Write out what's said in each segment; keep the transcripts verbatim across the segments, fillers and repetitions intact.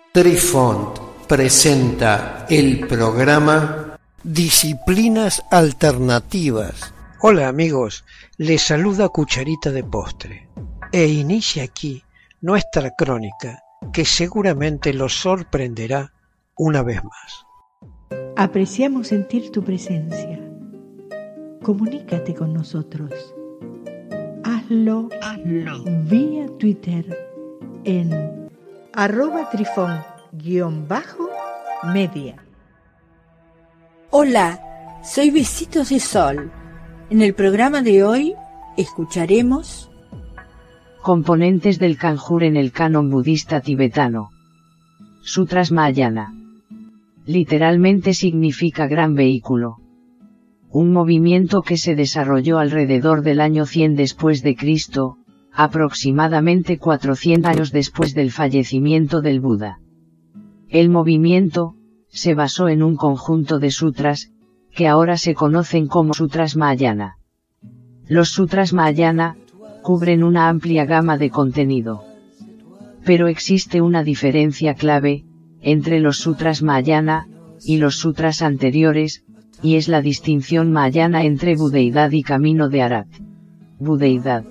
Trifont presenta el programa Disciplinas Alternativas. Hola amigos, les saluda Cucharita de Postre e inicia aquí nuestra crónica que seguramente los sorprenderá una vez más. Apreciamos sentir tu presencia. Comunícate con nosotros. Hazlo, Hazlo. vía Twitter en arroba trifón guión bajo media. Hola, soy Besitos de Sol. En el programa de hoy escucharemos componentes del Kanjur en el canon budista tibetano. Sutras Mahayana. Literalmente significa gran vehículo. Un movimiento que se desarrolló alrededor del año cien después de Cristo, aproximadamente cuatrocientos años después del fallecimiento del Buda. El movimiento se basó en un conjunto de sutras, que ahora se conocen como Sutras Mahayana. Los Sutras Mahayana cubren una amplia gama de contenido. Pero existe una diferencia clave entre los Sutras Mahayana y los sutras anteriores, y es la distinción Mahayana entre budeidad y camino de Arat. Budeidad.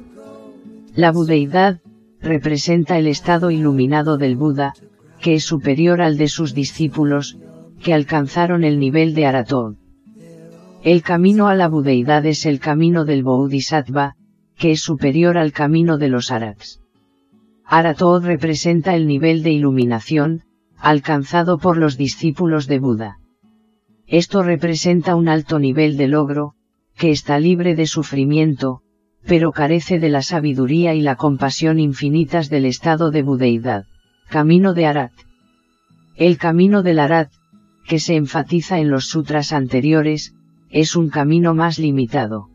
La budeidad representa el estado iluminado del Buda, que es superior al de sus discípulos, que alcanzaron el nivel de Aratod. El camino a la budeidad es el camino del Bodhisattva, que es superior al camino de los Arats. Aratod representa el nivel de iluminación, alcanzado por los discípulos de Buda. Esto representa un alto nivel de logro, que está libre de sufrimiento, pero carece de la sabiduría y la compasión infinitas del estado de budeidad. Camino de Arat. El camino del Arat, que se enfatiza en los sutras anteriores, es un camino más limitado.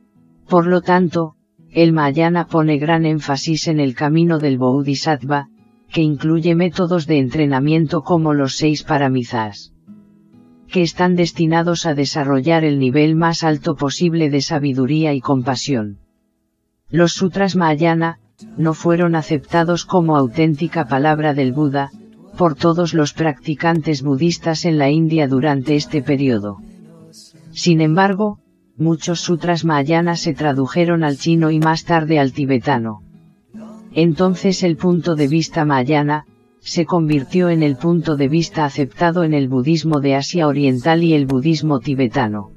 Por lo tanto, el Mahayana pone gran énfasis en el camino del Bodhisattva, que incluye métodos de entrenamiento como los seis paramithas, que están destinados a desarrollar el nivel más alto posible de sabiduría y compasión. Los sutras Mahayana no fueron aceptados como auténtica palabra del Buda por todos los practicantes budistas en la India durante este periodo. Sin embargo, muchos sutras Mahayana se tradujeron al chino y más tarde al tibetano. Entonces el punto de vista Mahayana se convirtió en el punto de vista aceptado en el budismo de Asia Oriental y el budismo tibetano.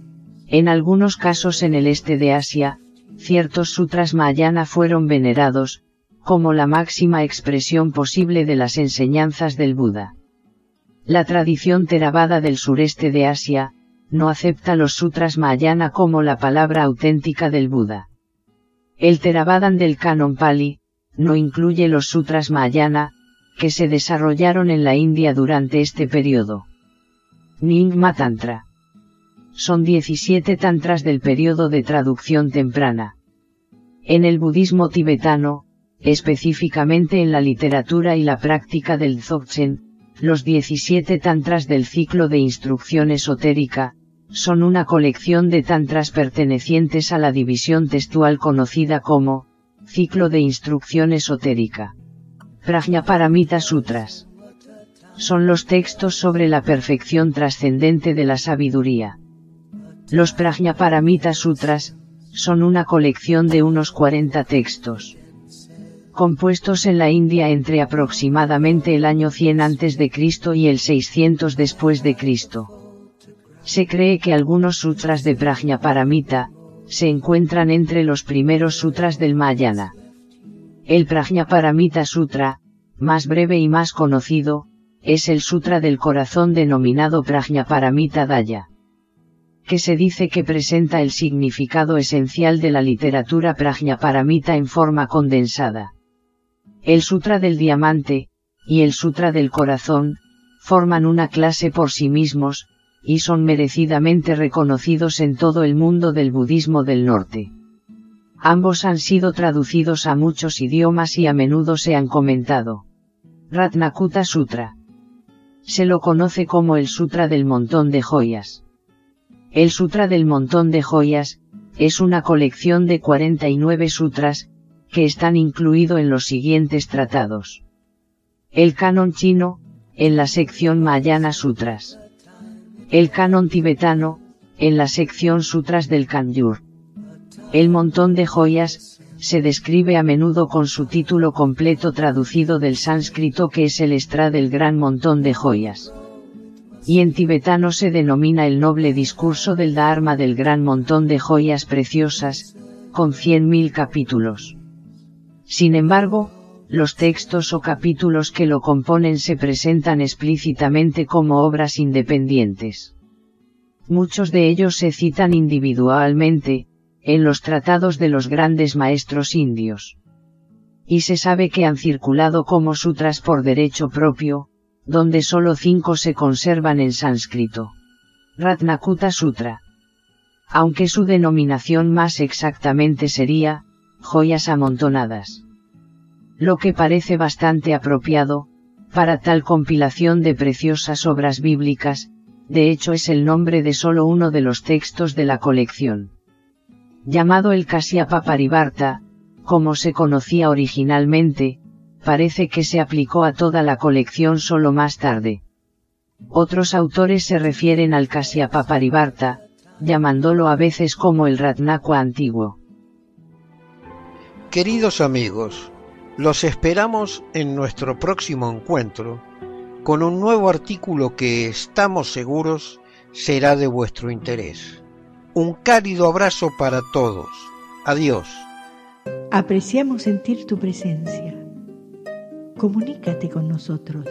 En algunos casos en el este de Asia, ciertos sutras Mahayana fueron venerados, como la máxima expresión posible de las enseñanzas del Buda. La tradición Theravada del sureste de Asia no acepta los sutras Mahayana como la palabra auténtica del Buda. El Theravada del canon Pali no incluye los sutras Mahayana, que se desarrollaron en la India durante este periodo. Nyingma Tantra. Son diecisiete tantras del periodo de traducción temprana. En el budismo tibetano, específicamente en la literatura y la práctica del Dzogchen, los diecisiete tantras del ciclo de instrucción esotérica, son una colección de tantras pertenecientes a la división textual conocida como ciclo de instrucción esotérica. Prajnaparamita Sutras. Son los textos sobre la perfección trascendente de la sabiduría. Los Prajnaparamita Sutras son una colección de unos cuarenta textos, compuestos en la India entre aproximadamente el año cien antes de Cristo y el seiscientos después de Cristo. Se cree que algunos sutras de Prajnaparamita se encuentran entre los primeros sutras del Mahayana. El Prajnaparamita Sutra, más breve y más conocido, es el Sutra del Corazón denominado Prajnaparamita Daya, que se dice que presenta el significado esencial de la literatura Prajnaparamita en forma condensada. El Sutra del Diamante y el Sutra del Corazón forman una clase por sí mismos, y son merecidamente reconocidos en todo el mundo del budismo del norte. Ambos han sido traducidos a muchos idiomas y a menudo se han comentado. Ratnakuta Sutra. Se lo conoce como el Sutra del Montón de Joyas. El Sutra del Montón de Joyas es una colección de cuarenta y nueve sutras, que están incluidos en los siguientes tratados. El canon chino, en la sección Mahayana Sutras. El canon tibetano, en la sección Sutras del Kangyur. El montón de joyas, se describe a menudo con su título completo traducido del sánscrito, que es el Estra del gran montón de joyas. Y en tibetano se denomina el noble discurso del Dharma del gran montón de joyas preciosas, con cien mil capítulos. Sin embargo, los textos o capítulos que lo componen se presentan explícitamente como obras independientes. Muchos de ellos se citan individualmente, en los tratados de los grandes maestros indios. Y se sabe que han circulado como sutras por derecho propio, donde solo cinco se conservan en sánscrito. Ratnakuta Sutra. Aunque su denominación más exactamente sería, joyas amontonadas. Lo que parece bastante apropiado, para tal compilación de preciosas obras bíblicas, de hecho es el nombre de solo uno de los textos de la colección. Llamado el Kasyapa-parivarta, como se conocía originalmente, parece que se aplicó a toda la colección solo más tarde. Otros autores se refieren al Kasyapa-parivarta, llamándolo a veces como el Ratnakua antiguo. Queridos amigos, los esperamos en nuestro próximo encuentro con un nuevo artículo que estamos seguros será de vuestro interés. Un cálido abrazo para todos. Adiós. Apreciamos sentir tu presencia. Comunícate con nosotros.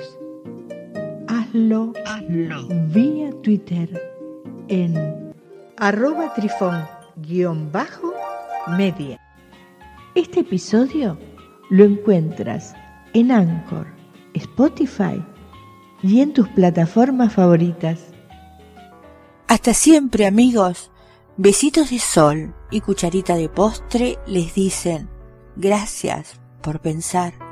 Hazlo, Hazlo. vía Twitter en arroba trifón guión bajo media. Este episodio lo encuentras en Anchor, Spotify y en tus plataformas favoritas. Hasta siempre, amigos. Besitos de sol y cucharita de postre les dicen gracias por pensar.